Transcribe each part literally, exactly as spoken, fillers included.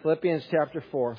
Philippians chapter four.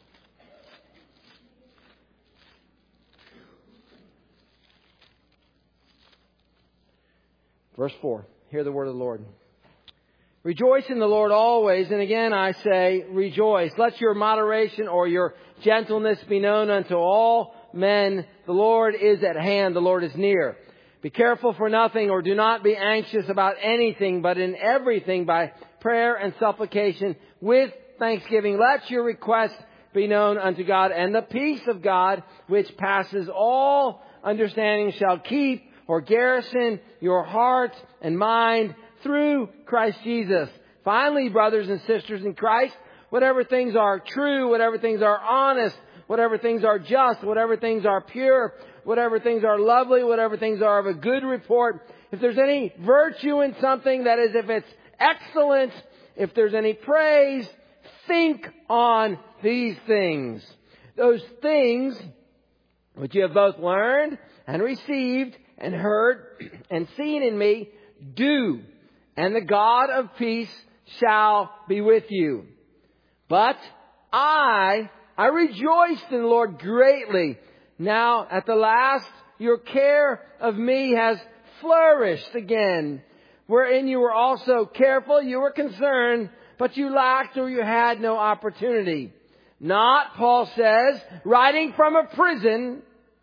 Verse four. Hear the word of the Lord. Rejoice in the Lord always, and again I say, rejoice. Let your moderation or your gentleness be known unto all men. The Lord is at hand, the Lord is near. Be careful for nothing, or do not be anxious about anything, but in everything by prayer and supplication with thanksgiving. Let your requests be known unto God, and the peace of God, which passes all understanding, shall keep or garrison your heart and mind through Christ Jesus. Finally, brothers and sisters in Christ, whatever things are true, whatever things are honest, whatever things are just, whatever things are pure, whatever things are lovely, whatever things are of a good report, if there's any virtue in something, that is, if it's excellent, if there's any praise, think on these things. Those things which you have both learned and received and heard and seen in me, do, and the God of peace shall be with you. But I, I rejoiced in the Lord greatly. Now at the last your care of me has flourished again, wherein you were also careful, you were concerned, but you lacked or you had no opportunity. Not, Paul says, writing from a prison,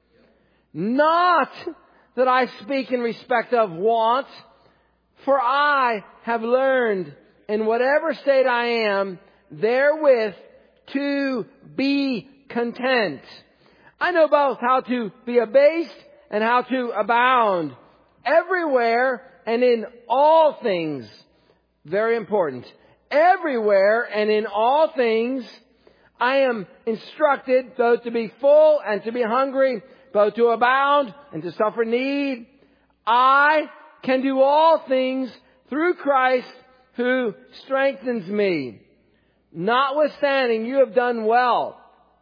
not that I speak in respect of want, for I have learned in whatever state I am, therewith to be content. I know both how to be abased and how to abound. Everywhere and in all things. Very important. Everywhere and in all things I am instructed both to be full and to be hungry, both to abound and to suffer need. I can do all things through Christ who strengthens me. Notwithstanding, you have done well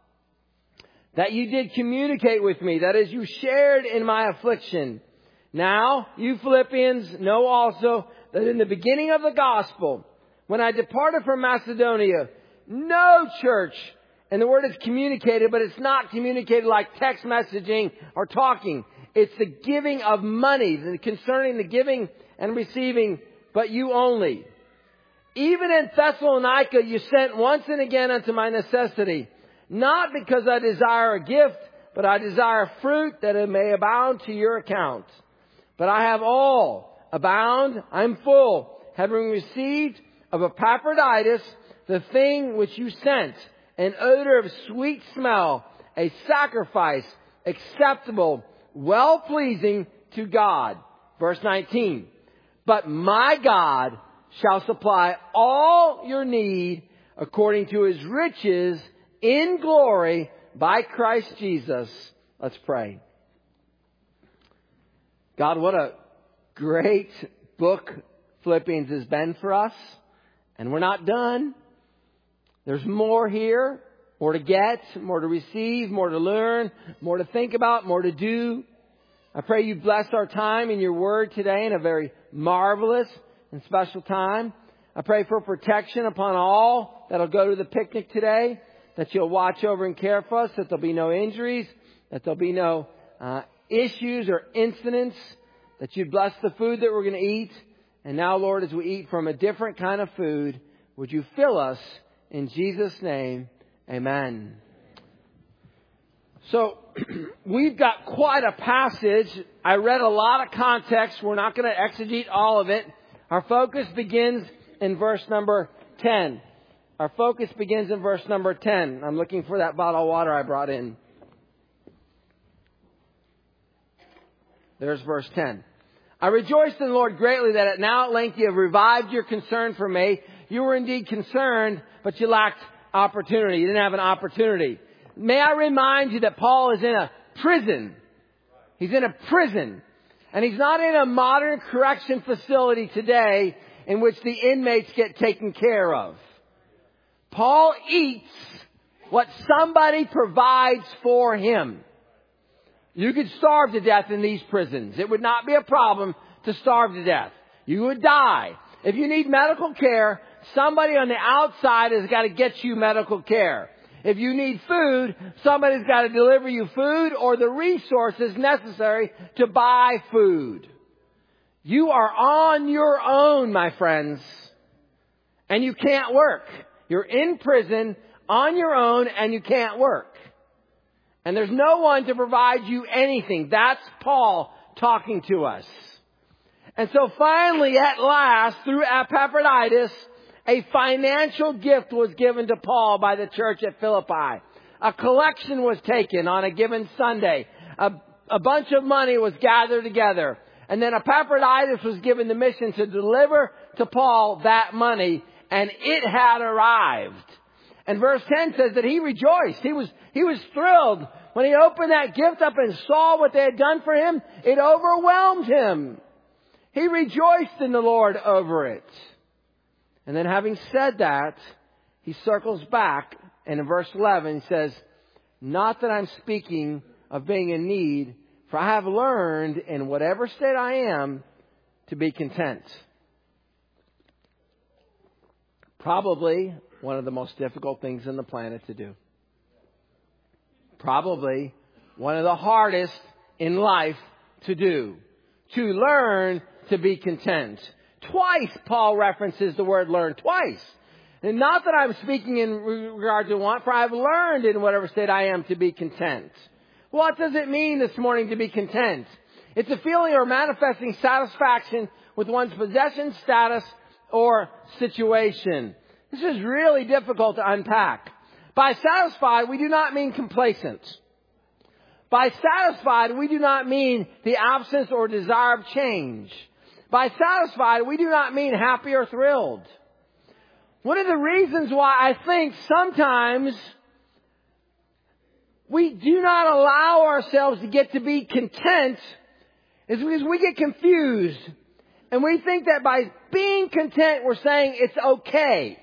that you did communicate with me. That is, you shared in my affliction. Now, you Philippians know also that in the beginning of the gospel, when I departed from Macedonia, no church, and the word is communicated, but it's not communicated like text messaging or talking. It's the giving of money, concerning the giving and receiving, but you only. Even in Thessalonica you sent once and again unto my necessity, not because I desire a gift, but I desire fruit that it may abound to your account. But I have all, abound, I'm full, having received of Epaphroditus the thing which you sent, an odor of sweet smell, a sacrifice acceptable, well-pleasing to God. Verse nineteen. But my God shall supply all your need according to His riches in glory by Christ Jesus. Let's pray. God, what a great book Philippians has been for us. And we're not done. There's more here, more to get, more to receive, more to learn, more to think about, more to do. I pray you bless our time in your word today in a very marvelous and special time. I pray for protection upon all that'll go to the picnic today, that you'll watch over and care for us, that there'll be no injuries, that there'll be no uh, issues or incidents, that you'd bless the food that we're going to eat. And now, Lord, as we eat from a different kind of food, would you fill us in Jesus' name? Amen. So, we've got quite a passage. I read a lot of context. We're not going to exegete all of it. Our focus begins in verse number ten. Our focus begins in verse number ten. I'm looking for that bottle of water I brought in. There's verse ten. I rejoiced in the Lord greatly that at now at length you have revived your concern for me. You were indeed concerned, but you lacked opportunity. You didn't have an opportunity. May I remind you that Paul is in a prison. He's in a prison. And he's not in a modern correction facility today in which the inmates get taken care of. Paul eats what somebody provides for him. You could starve to death in these prisons. It would not be a problem to starve to death. You would die. If you need medical care, somebody on the outside has got to get you medical care. If you need food, somebody's got to deliver you food or the resources necessary to buy food. You are on your own, my friends, and you can't work. You're in prison on your own and you can't work. And there's no one to provide you anything. That's Paul talking to us. And so finally, at last, through Epaphroditus, a financial gift was given to Paul by the church at Philippi. A collection was taken on a given Sunday. A, a bunch of money was gathered together. And then Epaphroditus was given the mission to deliver to Paul that money. And it had arrived. And verse ten says that he rejoiced. He was, he was thrilled. When he opened that gift up and saw what they had done for him, it overwhelmed him. He rejoiced in the Lord over it. And then having said that, he circles back and in verse eleven he says, not that I'm speaking of being in need, for I have learned in whatever state I am to be content. Probably one of the most difficult things on the planet to do. Probably one of the hardest in life to do. To learn to be content. Twice Paul references the word learn. Twice. And not that I'm speaking in regard to want, for I have learned in whatever state I am to be content. What does it mean this morning to be content? It's a feeling or manifesting satisfaction with one's possession, status, or situation. This is really difficult to unpack. By satisfied, we do not mean complacent. By satisfied, we do not mean the absence or desire of change. By satisfied, we do not mean happy or thrilled. One of the reasons why I think sometimes we do not allow ourselves to get to be content is because we get confused. And we think that by being content, we're saying it's okay.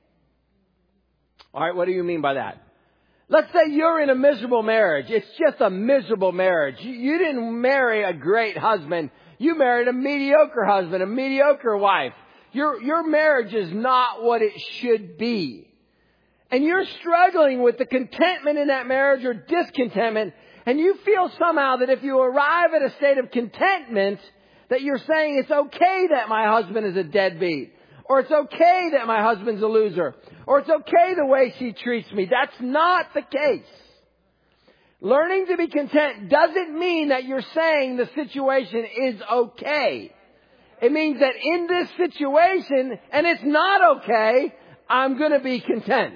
All right, what do you mean by that? Let's say you're in a miserable marriage. It's just a miserable marriage. You, you didn't marry a great husband. You married a mediocre husband, a mediocre wife. Your, your marriage is not what it should be. And you're struggling with the contentment in that marriage or discontentment. And you feel somehow that if you arrive at a state of contentment, that you're saying it's okay that my husband is a deadbeat. Or it's okay that my husband's a loser. Or it's okay the way she treats me. That's not the case. Learning to be content doesn't mean that you're saying the situation is okay. It means that in this situation, and it's not okay, I'm going to be content.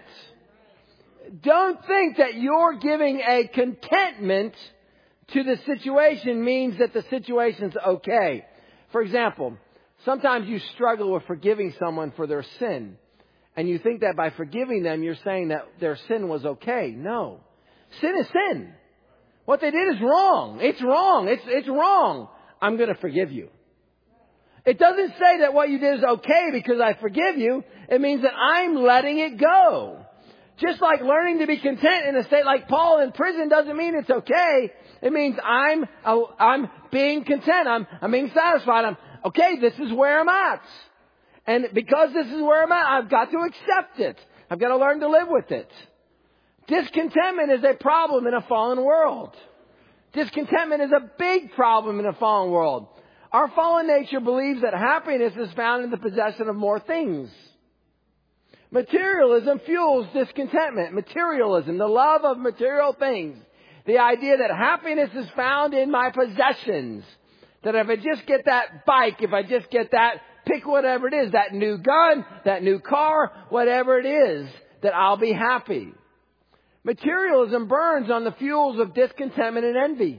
Don't think that you're giving a contentment to the situation means that the situation's okay. For example, sometimes you struggle with forgiving someone for their sin. And you think that by forgiving them, you're saying that their sin was okay. No. Sin is sin. What they did is wrong. It's wrong. It's, it's wrong. I'm going to forgive you. It doesn't say that what you did is okay because I forgive you. It means that I'm letting it go. Just like learning to be content in a state like Paul in prison doesn't mean it's okay. It means I'm, I'm being content. I'm, I'm being satisfied. I'm, okay, this is where I'm at. And because this is where I'm at, I've got to accept it. I've got to learn to live with it. Discontentment is a problem in a fallen world. Discontentment is a big problem in a fallen world. Our fallen nature believes that happiness is found in the possession of more things. Materialism fuels discontentment. Materialism, the love of material things. The idea that happiness is found in my possessions. That if I just get that bike, if I just get that, pick whatever it is, that new gun, that new car, whatever it is, that I'll be happy. Materialism burns on the fuels of discontentment and envy.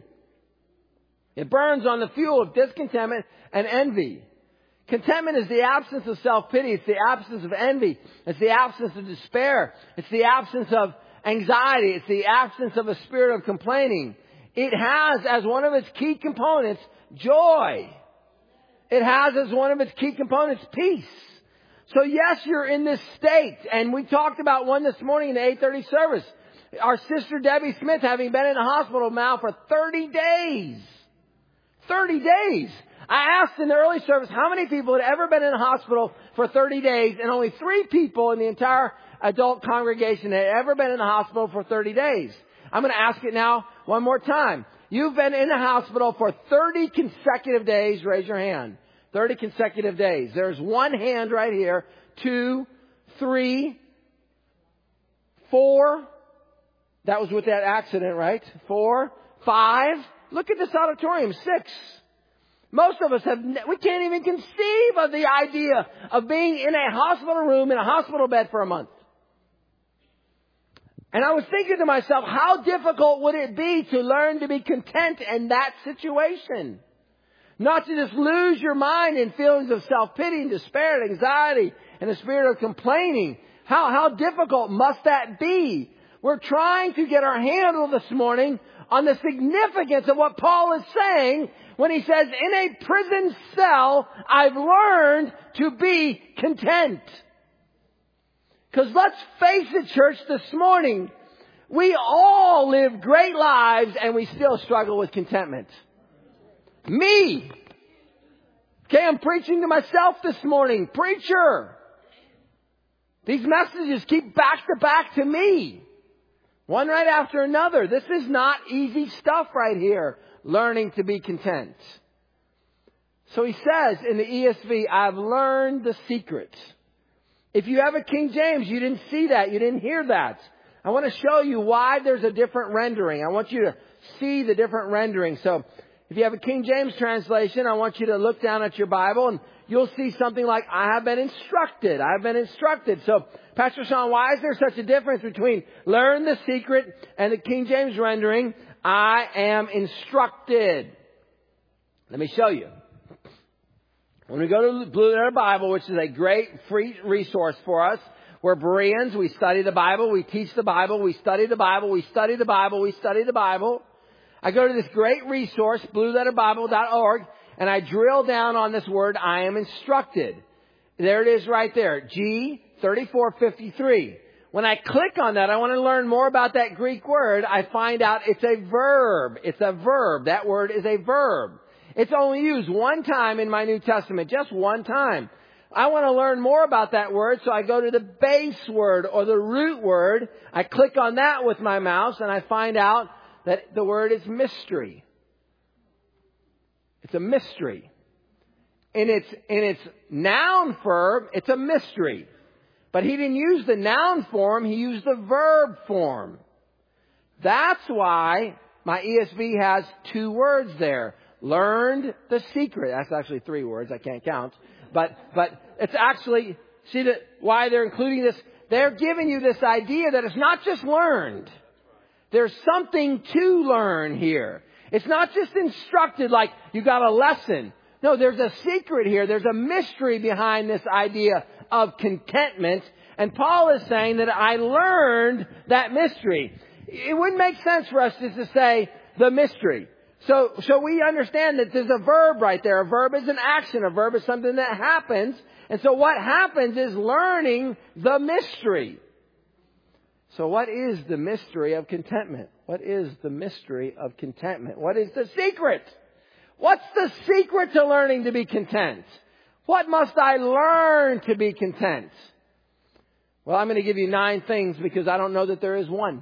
It burns on the fuel of discontentment and envy. Contentment is the absence of self-pity. It's the absence of envy. It's the absence of despair. It's the absence of anxiety. It's the absence of a spirit of complaining. It has as one of its key components joy. It has as one of its key components peace. So yes, you're in this state. And we talked about one this morning in the eight thirty service. Our sister Debbie Smith having been in the hospital now for thirty days. thirty days. I asked in the early service how many people had ever been in a hospital for thirty days, and only three people in the entire adult congregation had ever been in the hospital for thirty days. I'm going to ask it now one more time. You've been in the hospital for thirty consecutive days. Raise your hand. thirty consecutive days. There's one hand right here. Two, three, four. That was with that accident, right? Four, five. Look at this auditorium. Six. Most of us have, we can't even conceive of the idea of being in a hospital room, in a hospital bed for a month. And I was thinking to myself, how difficult would it be to learn to be content in that situation? Not to just lose your mind in feelings of self-pity and despair and anxiety and the spirit of complaining. How, how difficult must that be? We're trying to get our handle this morning on the significance of what Paul is saying when he says, in a prison cell, I've learned to be content. Because let's face it, church, this morning, we all live great lives and we still struggle with contentment. Me. Okay, I'm preaching to myself this morning. Preacher. These messages keep back to back to me. One right after another. This is not easy stuff right here. Learning to be content. So he says in the E S V, I've learned the secret. If you have a King James, you didn't see that. You didn't hear that. I want to show you why there's a different rendering. I want you to see the different rendering. So if you have a King James translation, I want you to look down at your Bible and you'll see something like, I have been instructed. I've been instructed. So, Pastor Sean, why is there such a difference between learn the secret and the King James rendering, I am instructed? Let me show you. When we go to the Blue Letter Bible, which is a great free resource for us, we're Bereans, we study the Bible, we teach the Bible, we study the Bible, we study the Bible, we study the Bible. I go to this great resource, blue letter bible dot org, and I drill down on this word, I am instructed. There it is right there, G thirty-four fifty-three. When I click on that, I want to learn more about that Greek word. I find out it's a verb. It's a verb. That word is a verb. It's only used one time in my New Testament, just one time. I want to learn more about that word, so I go to the base word or the root word. I click on that with my mouse, and I find out that the word is mystery. It's a mystery. In its, in its noun form, it's a mystery. But he didn't use the noun form, he used the verb form. That's why my E S V has two words there. Learned the secret. That's actually three words, I can't count. But, but it's actually, see that why they're including this? They're giving you this idea that it's not just learned. There's something to learn here. It's not just instructed like you got a lesson. No, there's a secret here. There's a mystery behind this idea of contentment. And Paul is saying that I learned that mystery. It wouldn't make sense for us just to say the mystery. So, so we understand that there's a verb right there. A verb is an action. A verb is something that happens. And so what happens is learning the mystery. So what is the mystery of contentment? What is the mystery of contentment? What is the secret? What's the secret to learning to be content? What must I learn to be content? Well, I'm going to give you nine things because I don't know that there is one.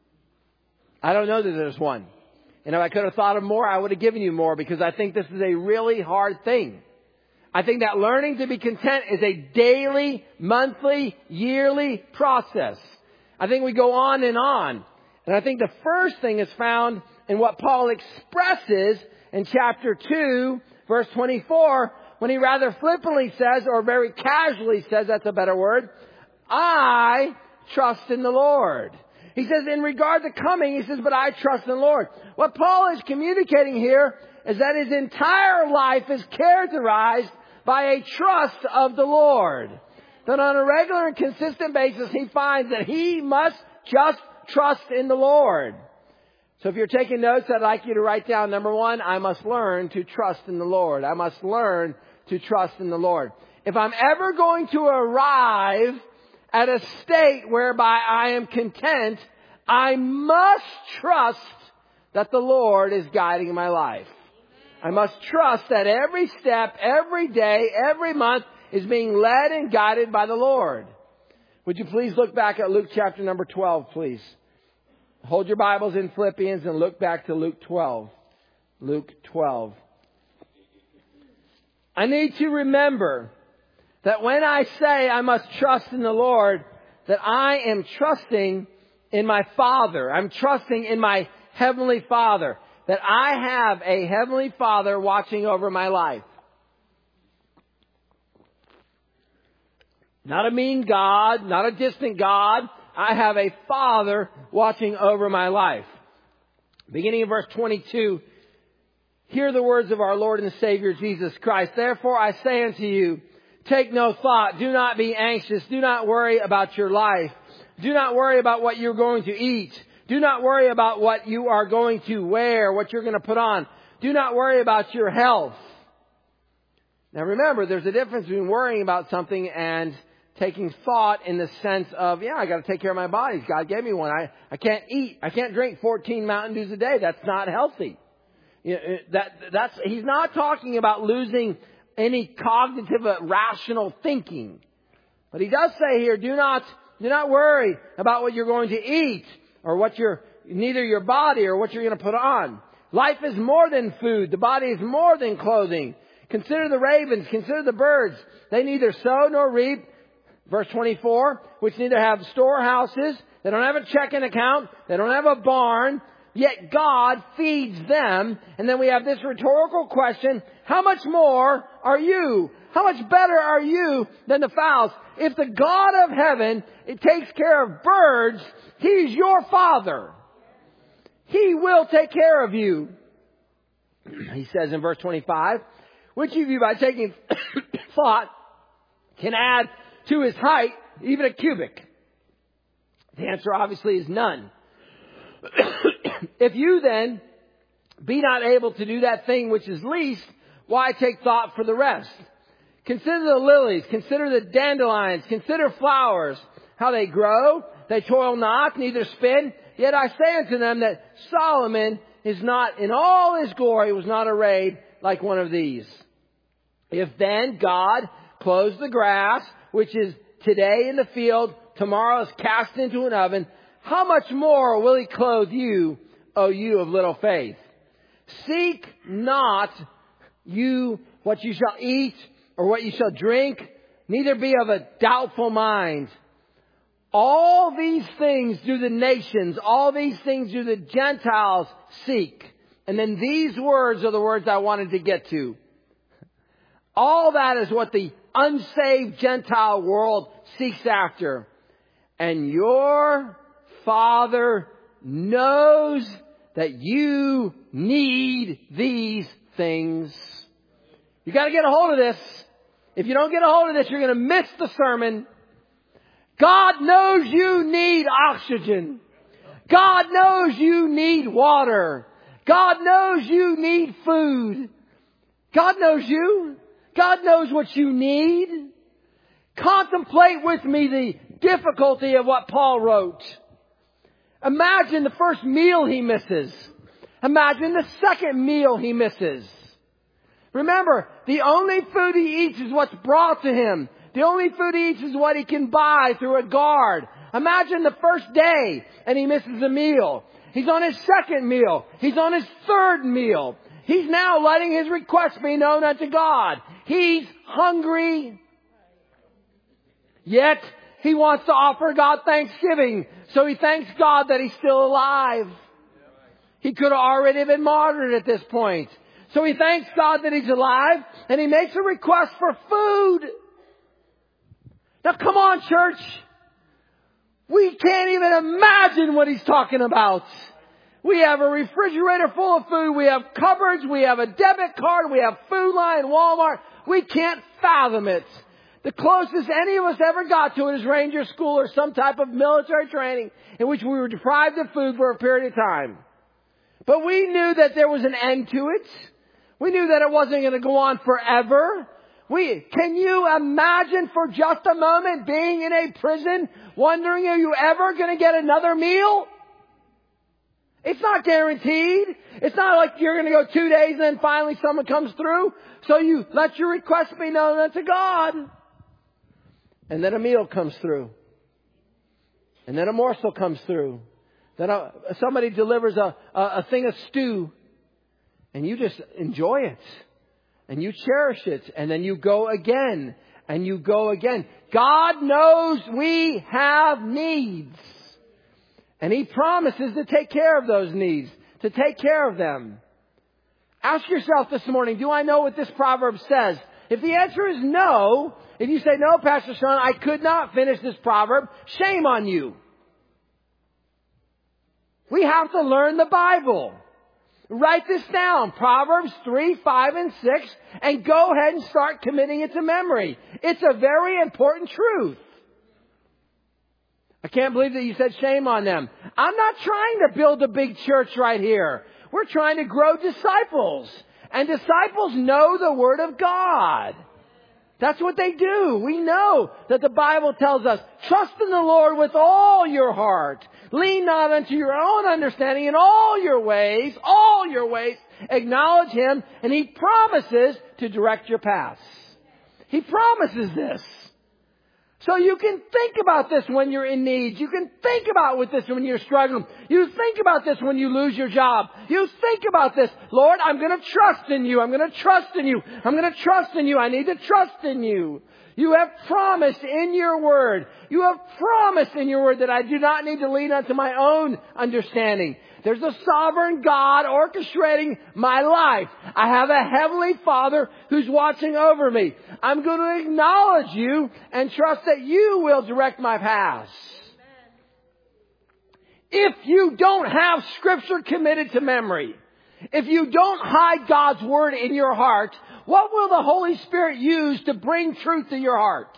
I don't know that there's one. And if I could have thought of more, I would have given you more because I think this is a really hard thing. I think that learning to be content is a daily, monthly, yearly process. I think we go on and on. And I think the first thing is found in what Paul expresses in chapter two, verse twenty-four, when he rather flippantly says, or very casually says, that's a better word, I trust in the Lord. He says, in regard to coming, he says, but I trust in the Lord. What Paul is communicating here is that his entire life is characterized by a trust of the Lord. That on a regular and consistent basis, he finds that he must just trust in the Lord. So if you're taking notes, I'd like you to write down, number one, I must learn to trust in the Lord. I must learn to trust in the Lord. If I'm ever going to arrive at a state whereby I am content, I must trust that the Lord is guiding my life. I must trust that every step, every day, every month is being led and guided by the Lord. Would you please look back at Luke chapter number twelve, please? Hold your Bibles in Philippians and look back to Luke twelve. Luke twelve. I need to remember that when I say I must trust in the Lord, that I am trusting in my Father. I'm trusting in my Heavenly Father. That I have a Heavenly Father watching over my life. Not a mean God, not a distant God. I have a Father watching over my life. Beginning in verse twenty-two, hear the words of our Lord and Savior Jesus Christ. Therefore I say unto you, take no thought. Do not be anxious. Do not worry about your life. Do not worry about what you're going to eat. Do not worry about what you are going to wear, what you're going to put on. Do not worry about your health. Now remember, there's a difference between worrying about something and taking thought in the sense of, yeah, I got to take care of my body. God gave me one. I, I can't eat. I can't drink fourteen Mountain Dews a day. That's not healthy. You know, that, that's, he's not talking about losing any cognitive, uh, rational thinking. But he does say here, do not, do not worry about what you're going to eat or what you're, neither your body or what you're going to put on. Life is more than food. The body is more than clothing. Consider the ravens. Consider the birds. They neither sow nor reap. Verse twenty-four, which neither have storehouses. They don't have a checking account. They don't have a barn. Yet God feeds them. And then we have this rhetorical question. How much more are you? How much better are you than the fowls? If the God of heaven, it takes care of birds, He's your Father. He will take care of you. He says in verse twenty-five, which of you by taking thought can add to his height even a cubit? The answer obviously is none. If you then be not able to do that thing which is least, why take thought for the rest? Consider the lilies, consider the dandelions, consider flowers, how they grow. They toil not, neither spin. Yet I say unto them that Solomon is not in all his glory, was not arrayed like one of these. If then God clothes the grass, which is today in the field, tomorrow is cast into an oven, how much more will He clothe you, O you of little faith? Seek not you what you shall eat or what you shall drink, neither be of a doubtful mind. All these things do the nations, all these things do the Gentiles seek. And then these words are the words I wanted to get to. All that is what the unsaved Gentile world seeks after. And your Father knows that you need these things. You got to get a hold of this. If you don't get a hold of this, you're going to miss the sermon. God knows you need oxygen. God knows you need water. God knows you need food. God knows you. God knows what you need. Contemplate with me the difficulty of what Paul wrote. Imagine the first meal he misses. Imagine the second meal he misses. Remember, the only food he eats is what's brought to him. The only food he eats is what he can buy through a guard. Imagine the first day and he misses a meal. He's on his second meal. He's on his third meal. He's now letting his request be known unto God. He's hungry. Yet he wants to offer God thanksgiving. So he thanks God that he's still alive. He could have already been martyred at this point. So he thanks God that he's alive. And he makes a request for food. Now come on, church. We can't even imagine what he's talking about. We have a refrigerator full of food. We have cupboards. We have a debit card. We have Food Lion, Walmart. We can't fathom it. The closest any of us ever got to it is Ranger School or some type of military training in which we were deprived of food for a period of time. But we knew that there was an end to it. We knew that it wasn't going to go on forever. We, can you imagine for just a moment being in a prison, wondering are you ever going to get another meal? It's not guaranteed. It's not like you're going to go two days and then finally someone comes through. So you let your request be known unto God. And then a meal comes through. And then a morsel comes through. Then a, somebody delivers a, a, a thing of stew. And you just enjoy it. And you cherish it. And then you go again. And you go again. God knows we have needs. And He promises to take care of those needs. To take care of them. Ask yourself this morning, do I know what this proverb says? If the answer is no, if you say, no, Pastor Sean, I could not finish this proverb, shame on you. We have to learn the Bible. Write this down, Proverbs three, five, and six, and go ahead and start committing it to memory. It's a very important truth. I can't believe that you said shame on them. I'm not trying to build a big church right here. We're trying to grow disciples. And disciples know the Word of God. That's what they do. We know that the Bible tells us, trust in the Lord with all your heart. Lean not unto your own understanding. In all your ways, all your ways, acknowledge Him. And He promises to direct your paths. He promises this. So you can think about this when you're in need. You can think about with this when you're struggling. You think about this when you lose your job. You think about this. Lord, I'm going to trust in you. I'm going to trust in you. I'm going to trust in you. I need to trust in you. You have promised in your word. You have promised in your word that I do not need to lean unto my own understanding. There's a sovereign God orchestrating my life. I have a heavenly Father who's watching over me. I'm going to acknowledge you and trust that you will direct my paths. If you don't have Scripture committed to memory, if you don't hide God's Word in your heart, what will the Holy Spirit use to bring truth to your heart?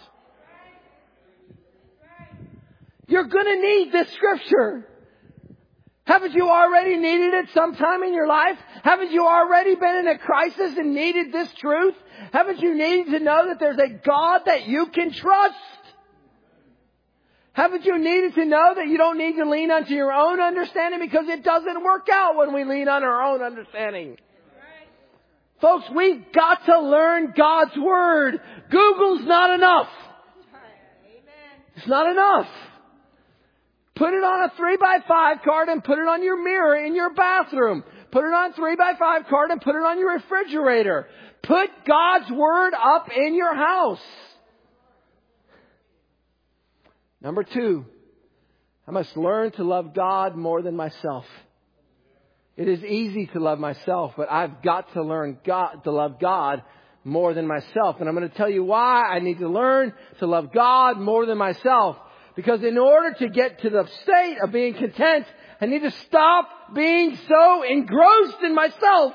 You're going to need this Scripture. Haven't you already needed it sometime in your life? Haven't you already been in a crisis and needed this truth? Haven't you needed to know that there's a God that you can trust? Haven't you needed to know that you don't need to lean onto your own understanding, because it doesn't work out when we lean on our own understanding? Folks, we've got to learn God's Word. Google's not enough. It's not enough. Put it on a three by five card and put it on your mirror in your bathroom. Put it on a three by five card and put it on your refrigerator. Put God's Word up in your house. Number two, I must learn to love God more than myself. It is easy to love myself, but I've got to learn God, to love God more than myself. And I'm going to tell you why I need to learn to love God more than myself. Because in order to get to the state of being content, I need to stop being so engrossed in myself.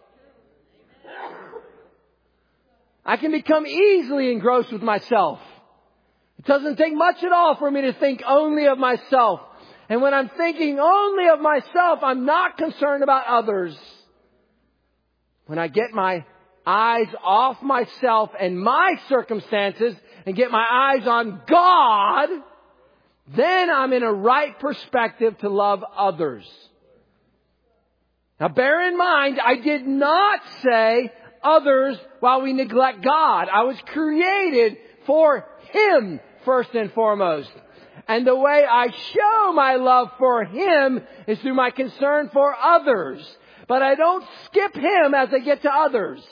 I can become easily engrossed with myself. It doesn't take much at all for me to think only of myself. And when I'm thinking only of myself, I'm not concerned about others. When I get my eyes off myself and my circumstances and get my eyes on God, then I'm in a right perspective to love others. Now bear in mind, I did not say others while we neglect God. I was created for Him first and foremost. And the way I show my love for Him is through my concern for others. But I don't skip Him as I get to others.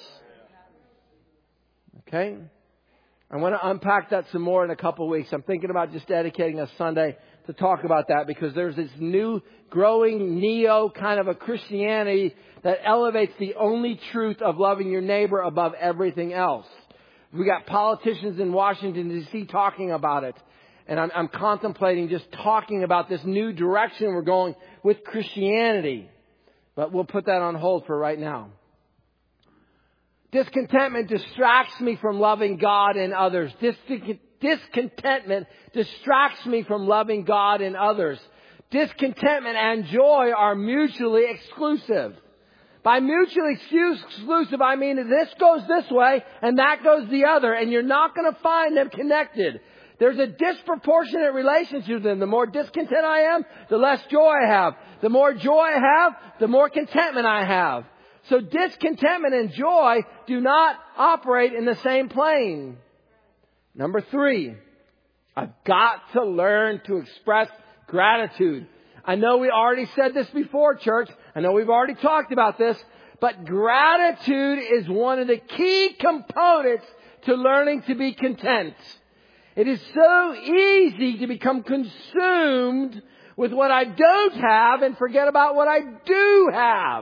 Okay? I want to unpack that some more in a couple of weeks. I'm thinking about just dedicating a Sunday to talk about that, because there's this new growing neo kind of a Christianity that elevates the only truth of loving your neighbor above everything else. We got politicians in Washington, D C talking about it. And I'm, I'm contemplating just talking about this new direction we're going with Christianity. But we'll put that on hold for right now. Discontentment distracts me from loving God and others. Dis- discontentment distracts me from loving God and others. Discontentment and joy are mutually exclusive. By mutually exclusive, I mean this goes this way and that goes the other, and you're not going to find them connected. There's a disproportionate relationship to them. The more discontent I am, the less joy I have. The more joy I have, the more contentment I have. So discontentment and joy do not operate in the same plane. Number three, I've got to learn to express gratitude. I know we already said this before, church. I know we've already talked about this. But gratitude is one of the key components to learning to be content. It is so easy to become consumed with what I don't have and forget about what I do have.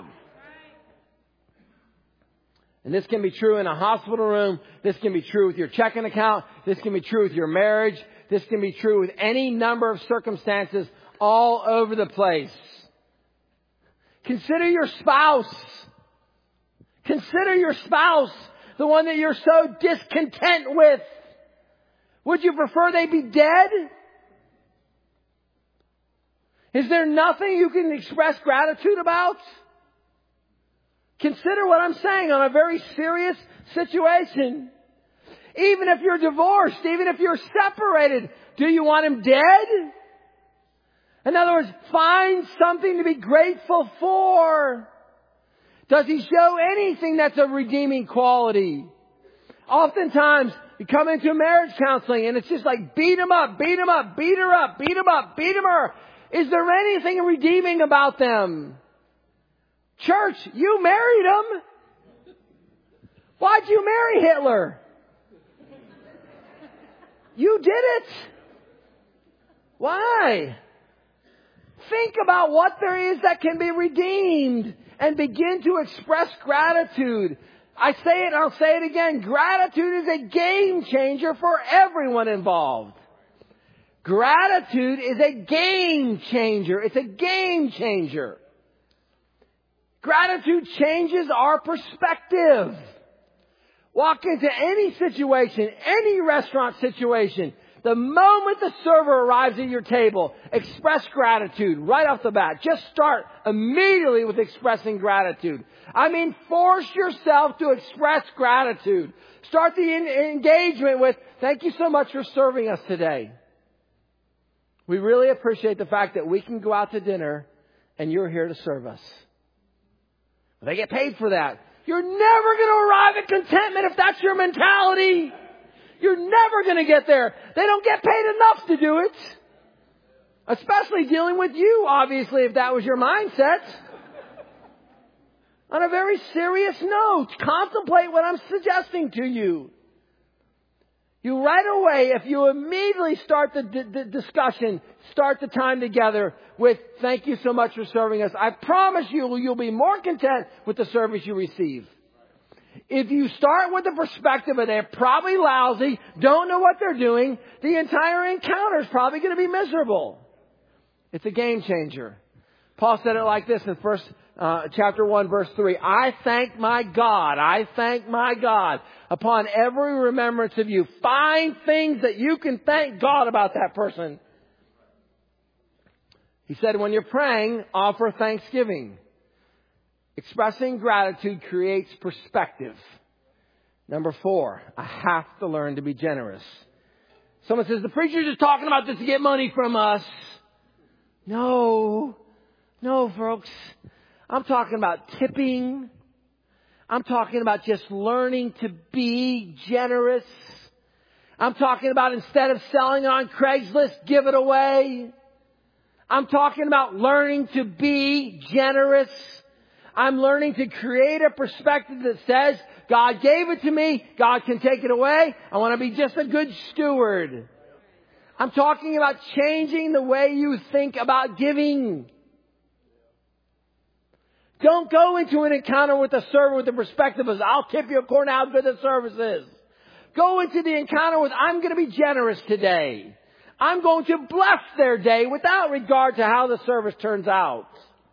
And this can be true in a hospital room. This can be true with your checking account. This can be true with your marriage. This can be true with any number of circumstances all over the place. Consider your spouse. Consider your spouse, the one that you're so discontent with. Would you prefer they be dead? Is there nothing you can express gratitude about? Consider what I'm saying on a very serious situation. Even if you're divorced, even if you're separated, do you want him dead? In other words, find something to be grateful for. Does he show anything that's a redeeming quality? Oftentimes, you come into marriage counseling and it's just like beat him up, beat him up, beat her up, beat him up, beat him her. Is there anything redeeming about them? Church, you married him. Why'd you marry Hitler? You did it. Why? Think about what there is that can be redeemed and begin to express gratitude. I say it, I'll say it again. Gratitude is a game changer for everyone involved. Gratitude is a game changer. It's a game changer. Gratitude changes our perspective. Walk into any situation, any restaurant situation. The moment the server arrives at your table, express gratitude right off the bat. Just start immediately with expressing gratitude. I mean, force yourself to express gratitude. Start the in- engagement with, thank you so much for serving us today. We really appreciate the fact that we can go out to dinner and you're here to serve us. They get paid for that. You're never going to arrive at contentment if that's your mentality. You're never going to get there. They don't get paid enough to do it. Especially dealing with you, obviously, if that was your mindset. On a very serious note, contemplate what I'm suggesting to you. You right away, if you immediately start the d- d- discussion, start the time together with, thank you so much for serving us. I promise you, you'll be more content with the service you receive. If you start with the perspective of they're probably lousy, don't know what they're doing, the entire encounter is probably going to be miserable. It's a game changer. Paul said it like this in first uh, chapter one, verse three. I thank my God. I thank my God upon every remembrance of you. Find things that you can thank God about that person. He said, when you're praying, offer thanksgiving. Expressing gratitude creates perspective. Number four, I have to learn to be generous. Someone says, the preacher's just talking about this to get money from us. No, no, folks. I'm talking about tipping. I'm talking about just learning to be generous. I'm talking about instead of selling it on Craigslist, give it away. I'm talking about learning to be generous. I'm learning to create a perspective that says, God gave it to me. God can take it away. I want to be just a good steward. I'm talking about changing the way you think about giving. Don't go into an encounter with a server with the perspective of, I'll tip you according to how good the service is. Go into the encounter with, I'm going to be generous today. I'm going to bless their day without regard to how the service turns out.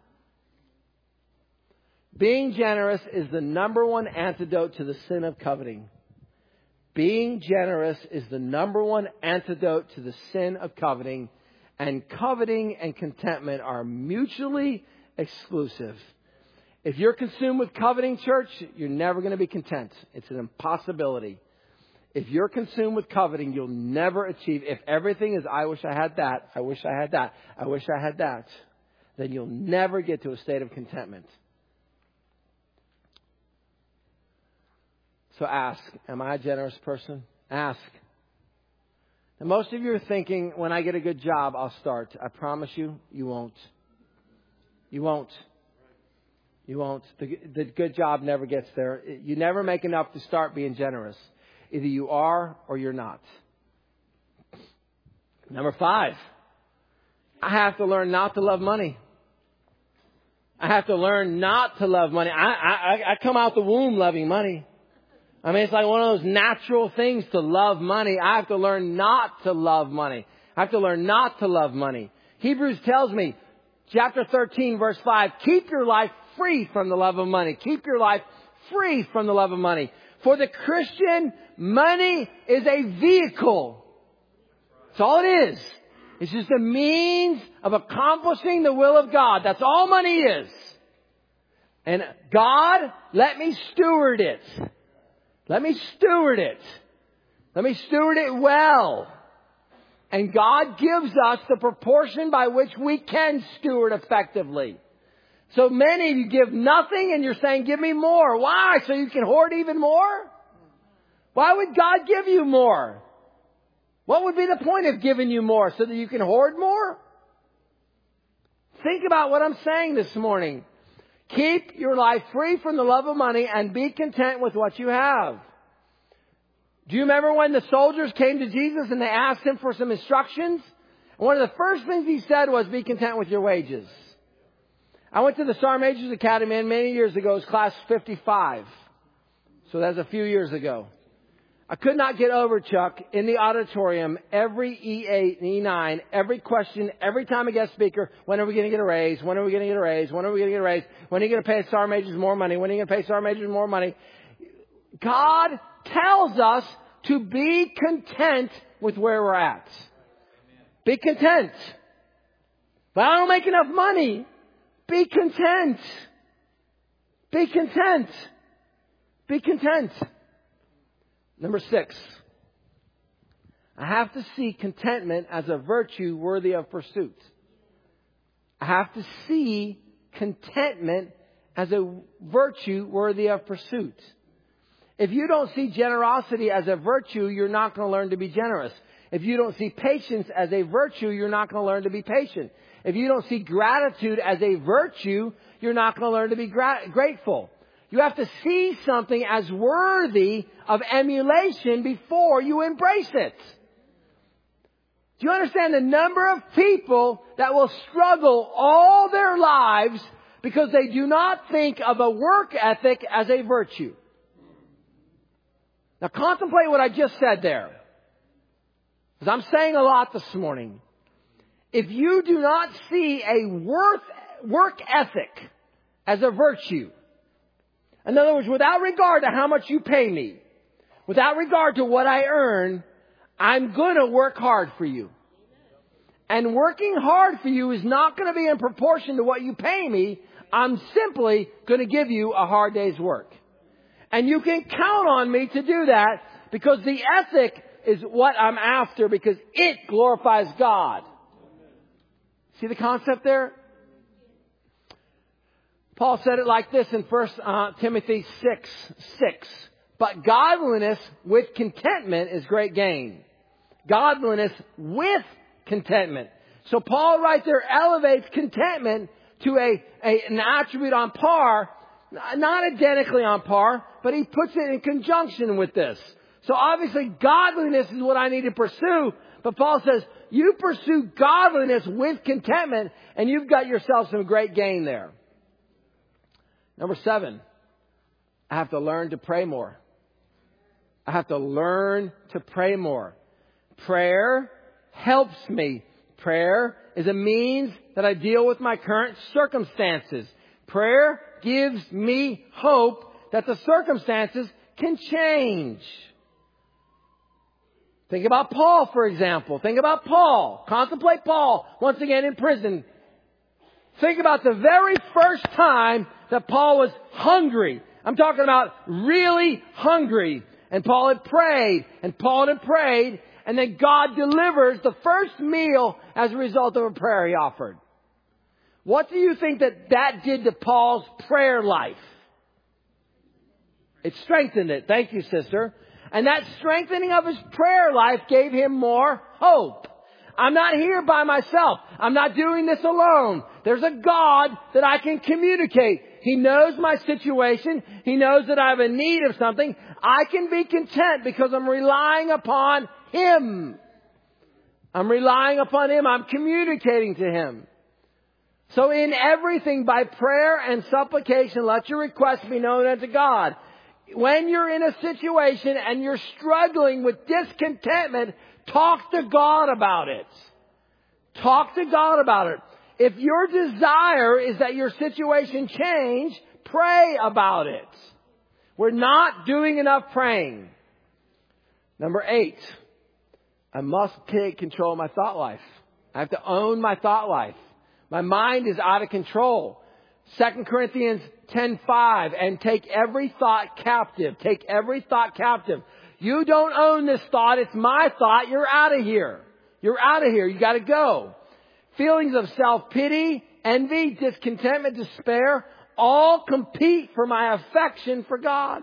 Being generous is the number one antidote to the sin of coveting. Being generous is the number one antidote to the sin of coveting. And coveting and contentment are mutually exclusive. If you're consumed with coveting, church, you're never going to be content. It's an impossibility. If you're consumed with coveting, you'll never achieve. If everything is, I wish I had that, I wish I had that, I wish I had that, then you'll never get to a state of contentment. So ask, am I a generous person? Ask. And most of you are thinking, when I get a good job, I'll start. I promise you, you won't. You won't. You won't. The, the good job never gets there. You never make enough to start being generous. Either you are or you're not. Number five, I have to learn not to love money. I have to learn not to love money. I, I, I come out the womb loving money. I mean, it's like one of those natural things to love money. I have to learn not to love money. I have to learn not to love money. Hebrews tells me, chapter thirteen, verse five, keep your life free from the love of money. Keep your life free from the love of money. For the Christian, money is a vehicle. That's all it is. It's just a means of accomplishing the will of God. That's all money is. And God, let me steward it. Let me steward it. Let me steward it well. And God gives us the proportion by which we can steward effectively. So many of you give nothing and you're saying, give me more. Why? So you can hoard even more? Why would God give you more? What would be the point of giving you more? So that you can hoard more? Think about what I'm saying this morning. Keep your life free from the love of money and be content with what you have. Do you remember when the soldiers came to Jesus and they asked him for some instructions? And one of the first things he said was, be content with your wages. I went to the Sergeant Major's Academy many years ago. It was class fifty-five. So that was a few years ago. I could not get over, Chuck, in the auditorium, every E eight and E nine, every question, every time a guest speaker, when are we going to get a raise? When are we going to get a raise? When are we going to get a raise? When are you going to pay Sergeant Majors more money? When are you going to pay Sergeant Majors more money? God tells us to be content with where we're at. Be content. But I don't make enough money. Be content. Be content. Be content. Number six. I have to see contentment as a virtue worthy of pursuit. I have to see contentment as a virtue worthy of pursuit. If you don't see generosity as a virtue, you're not going to learn to be generous. If you don't see patience as a virtue, you're not going to learn to be patient. If you don't see gratitude as a virtue, you're not going to learn to be gra- grateful. You have to see something as worthy of emulation before you embrace it. Do you understand the number of people that will struggle all their lives because they do not think of a work ethic as a virtue? Now contemplate what I just said there. Because I'm saying a lot this morning. If you do not see a worth, work ethic as a virtue, in other words, without regard to how much you pay me, without regard to what I earn, I'm going to work hard for you. And working hard for you is not going to be in proportion to what you pay me. I'm simply going to give you a hard day's work. And you can count on me to do that because the ethic is what I'm after because it glorifies God. See the concept there? Paul said it like this in First Timothy six six. But godliness with contentment is great gain. Godliness with contentment. So Paul right there elevates contentment to a, a an attribute on par, not identically on par, but he puts it in conjunction with this. So obviously godliness is what I need to pursue. But Paul says, you pursue godliness with contentment and you've got yourself some great gain there. Number seven, I have to learn to pray more. I have to learn to pray more. Prayer helps me. Prayer is a means that I deal with my current circumstances. Prayer gives me hope that the circumstances can change. Think about Paul, for example. Think about Paul. Contemplate Paul, once again in prison. Think about the very first time that Paul was hungry. I'm talking about really hungry. And Paul had prayed, and Paul had prayed, and then God delivers the first meal as a result of a prayer he offered. What do you think that that did to Paul's prayer life? It strengthened it. Thank you, sister. And that strengthening of his prayer life gave him more hope. I'm not here by myself. I'm not doing this alone. There's a God that I can communicate. He knows my situation. He knows that I have a need of something. I can be content because I'm relying upon Him. I'm relying upon Him. I'm communicating to Him. So in everything, by prayer and supplication, let your requests be known unto God. When you're in a situation and you're struggling with discontentment, talk to God about it. Talk to God about it. If your desire is that your situation change, pray about it. We're not doing enough praying. Number eight, I must take control of my thought life. I have to own my thought life. My mind is out of control. Second Corinthians ten five, and take every thought captive. Take every thought captive. You don't own this thought. It's my thought. You're out of here. You're out of here. You got to go. Feelings of self-pity, envy, discontentment, despair, all compete for my affection for God.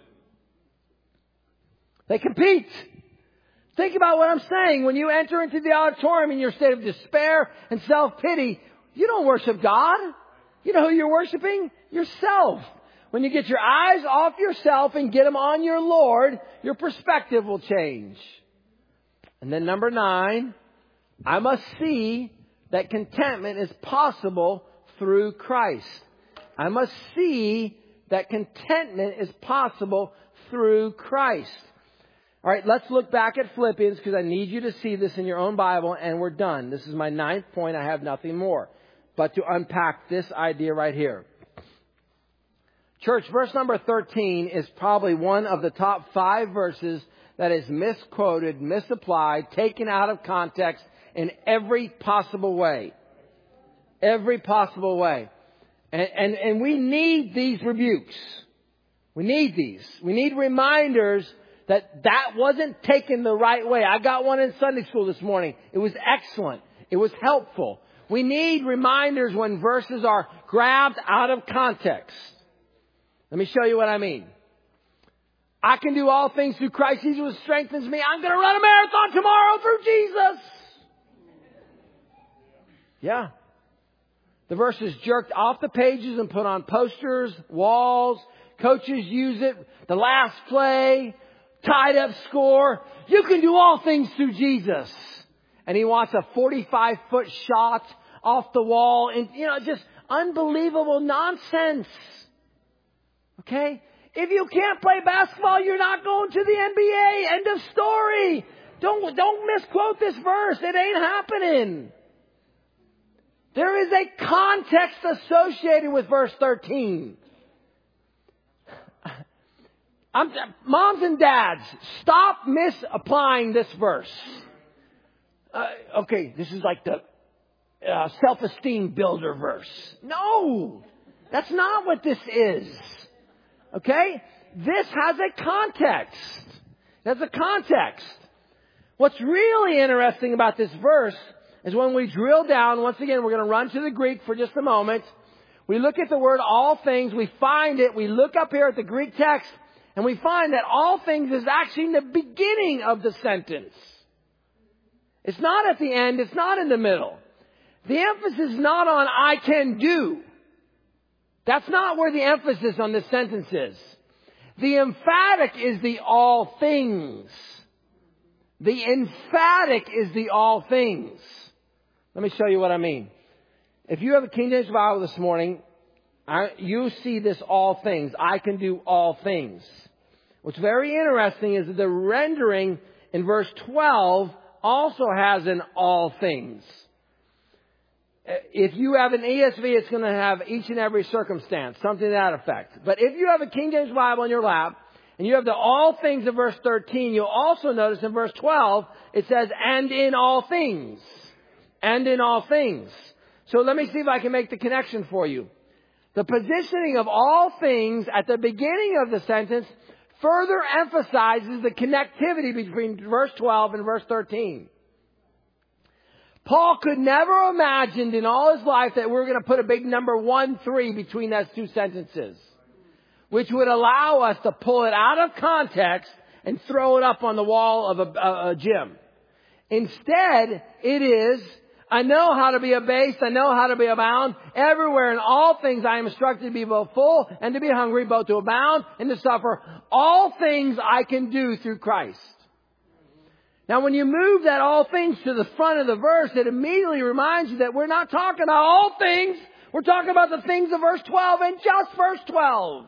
They compete. Think about what I'm saying. When you enter into the auditorium in your state of despair and self-pity, you don't worship God. You know who you're worshiping? Yourself. When you get your eyes off yourself and get them on your Lord, your perspective will change. And then number nine, I must see that contentment is possible through Christ. I must see that contentment is possible through Christ. All right, let's look back at Philippians because I need you to see this in your own Bible, and we're done. This is my ninth point. I have nothing more but to unpack this idea right here. Church, verse number thirteen is probably one of the top five verses that is misquoted, misapplied, taken out of context in every possible way. Every possible way. And, and, and we need these rebukes. We need these. We need reminders that that wasn't taken the right way. I got one in Sunday school this morning. It was excellent. It was helpful. We need reminders when verses are grabbed out of context. Let me show you what I mean. I can do all things through Christ Jesus who strengthens me. I'm going to run a marathon tomorrow through Jesus. Yeah. The verse is jerked off the pages and put on posters, walls. Coaches use it. The last play, tied up score. You can do all things through Jesus. And he wants a forty-five foot shot off the wall. And, you know, just unbelievable nonsense. Okay? If you can't play basketball, you're not going to the N B A. End of story. Don't, don't misquote this verse. It ain't happening. There is a context associated with verse thirteen. I'm, moms and dads, stop misapplying this verse. Uh, okay, this is like the uh, self-esteem builder verse. No, that's not what this is. Okay? This has a context. There's a context. What's really interesting about this verse is when we drill down, once again, we're going to run to the Greek for just a moment. We look at the word all things, we find it, we look up here at the Greek text, and we find that all things is actually in the beginning of the sentence. It's not at the end, it's not in the middle. The emphasis is not on I can do. That's not where the emphasis on this sentence is. The emphatic is the all things. The emphatic is the all things. Let me show you what I mean. If you have a King James Bible this morning, I, you see this all things. I can do all things. What's very interesting is that the rendering in verse twelve also has an all things. If you have an E S V, it's going to have each and every circumstance, something to that effect. But if you have a King James Bible in your lap, and you have the all things of verse thirteen, you'll also notice in verse twelve, it says, and in all things. And in all things. So let me see if I can make the connection for you. The positioning of all things at the beginning of the sentence further emphasizes the connectivity between verse twelve and verse thirteen. Paul could never imagined in all his life that we were going to put a big number one three between those two sentences, which would allow us to pull it out of context and throw it up on the wall of a, a, a gym. Instead, it is, I know how to be abased, I know how to be abound. Everywhere in all things I am instructed to be both full and to be hungry, both to abound and to suffer. All things I can do through Christ. Now when you move that all things to the front of the verse, it immediately reminds you that we're not talking about all things. We're talking about the things of verse twelve and just verse twelve.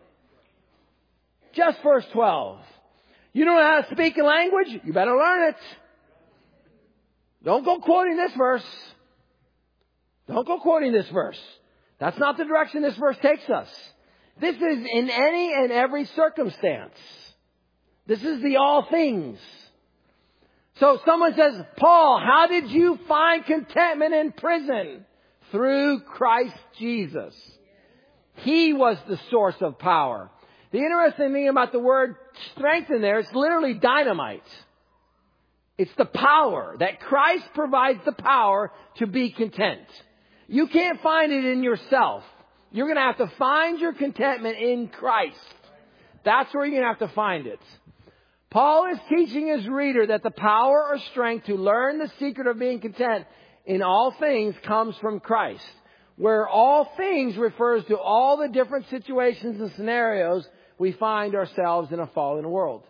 Just verse twelve. You don't know how to speak a language? You better learn it. Don't go quoting this verse. Don't go quoting this verse. That's not the direction this verse takes us. This is in any and every circumstance. This is the all things. So someone says, Paul, how did you find contentment in prison? Through Christ Jesus. He was the source of power. The interesting thing about the word strength in there, it's literally dynamite. It's the power that Christ provides the power to be content. You can't find it in yourself. You're going to have to find your contentment in Christ. That's where you're going to have to find it. Paul is teaching his reader that the power or strength to learn the secret of being content in all things comes from Christ. Where all things refers to all the different situations and scenarios we find ourselves in a fallen world.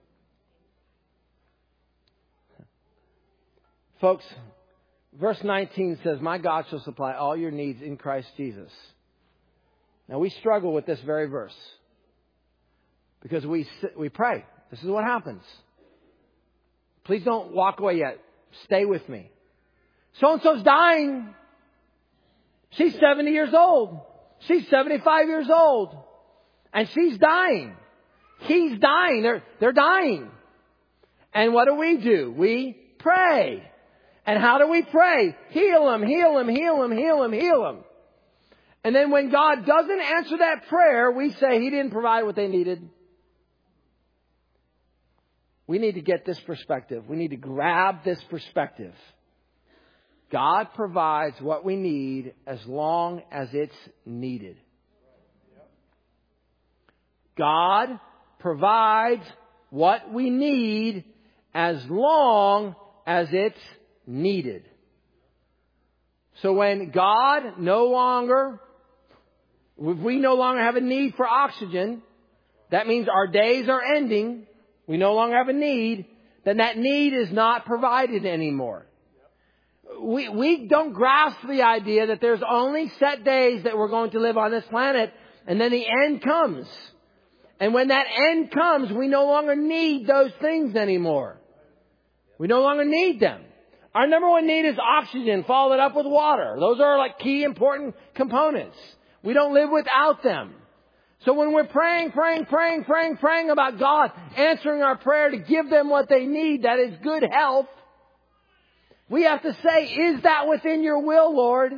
Folks, verse nineteen says, my God shall supply all your needs in Christ Jesus. Now we struggle with this very verse. Because we we pray. This is what happens. Please don't walk away yet. Stay with me. So-and-so's dying. She's seventy years old. She's seventy-five years old. And she's dying. He's dying. They're, they're dying. And what do we do? We pray. And how do we pray? Heal him, heal him, heal him, heal him, heal him. And then when God doesn't answer that prayer, we say He didn't provide what they needed. We need to get this perspective. We need to grab this perspective. God provides what we need as long as it's needed. God provides what we need as long as it's needed. So when God no longer, if we no longer have a need for oxygen, that means our days are ending. We no longer have a need, then that need is not provided anymore. We, we don't grasp the idea that there's only set days that we're going to live on this planet, and then the end comes. And when that end comes, we no longer need those things anymore. We no longer need them. Our number one need is oxygen, followed up with water. Those are like key important components. We don't live without them. So when we're praying, praying, praying, praying, praying about God answering our prayer to give them what they need, that is good health, we have to say, is that within your will, Lord?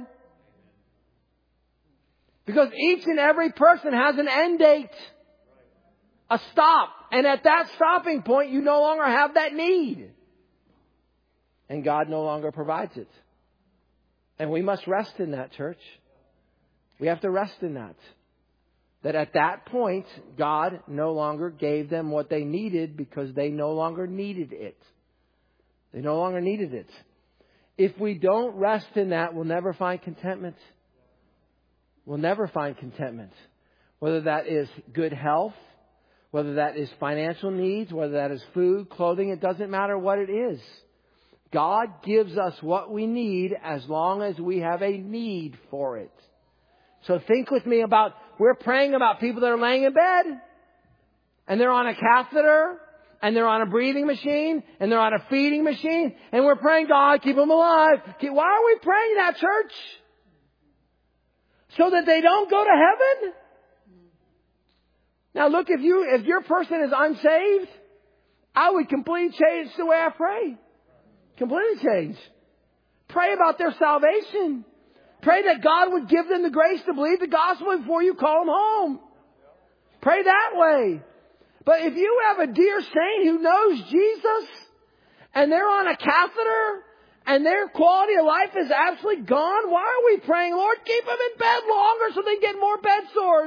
Because each and every person has an end date, a stop. And at that stopping point, you no longer have that need. And God no longer provides it. And we must rest in that, church. We have to rest in that. That at that point, God no longer gave them what they needed because they no longer needed it. They no longer needed it. If we don't rest in that, we'll never find contentment. We'll never find contentment. Whether that is good health, whether that is financial needs, whether that is food, clothing, it doesn't matter what it is. God gives us what we need as long as we have a need for it. So think with me about, we're praying about people that are laying in bed and they're on a catheter and they're on a breathing machine and they're on a feeding machine, and we're praying, God, keep them alive. Why are we praying that, church? So that they don't go to heaven? Now look, if you, if your person is unsaved, I would completely change the way I pray. Completely change. Pray about their salvation. Pray that God would give them the grace to believe the gospel before you call them home. Pray that way. But if you have a dear saint who knows Jesus and they're on a catheter and their quality of life is absolutely gone, why are we praying, Lord, keep them in bed longer so they get more bed sores?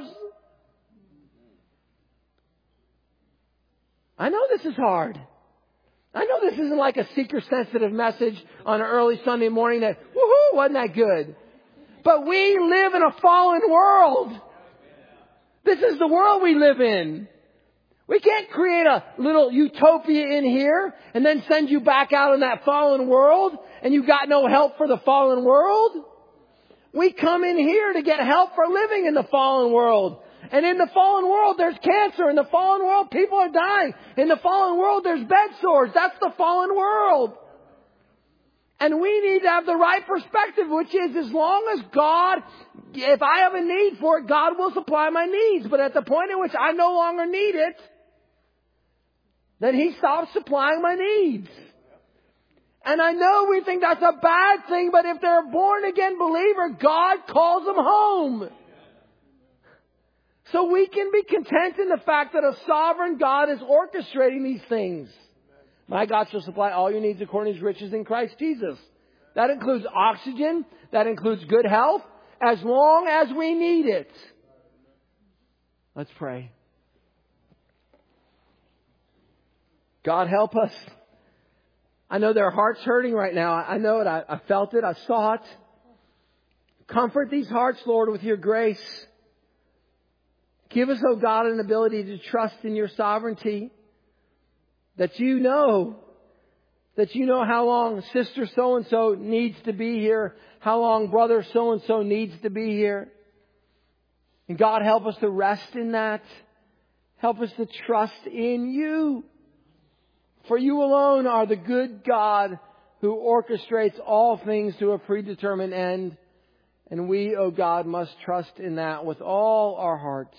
I know this is hard. I know this isn't like a seeker-sensitive message on an early Sunday morning that, woohoo, wasn't that good? But we live in a fallen world. This is the world we live in. We can't create a little utopia in here and then send you back out in that fallen world and you got no help for the fallen world. We come in here to get help for living in the fallen world. And in the fallen world, there's cancer. In the fallen world, people are dying. In the fallen world, there's bed sores. That's the fallen world. And we need to have the right perspective, which is as long as God, if I have a need for it, God will supply my needs. But at the point at which I no longer need it, then He stops supplying my needs. And I know we think that's a bad thing, but if they're a born again believer, God calls them home. So we can be content in the fact that a sovereign God is orchestrating these things. My God shall supply all your needs according to His riches in Christ Jesus. That includes oxygen. That includes good health. As long as we need it. Let's pray. God, help us. I know their hearts hurting right now. I know it. I, I felt it. I saw it. Comfort these hearts, Lord, with your grace. Give us, oh God, an ability to trust in your sovereignty. That you know, that you know how long sister so-and-so needs to be here. How long brother so-and-so needs to be here. And God, help us to rest in that. Help us to trust in you. For you alone are the good God who orchestrates all things to a predetermined end. And we, oh God, must trust in that with all our hearts.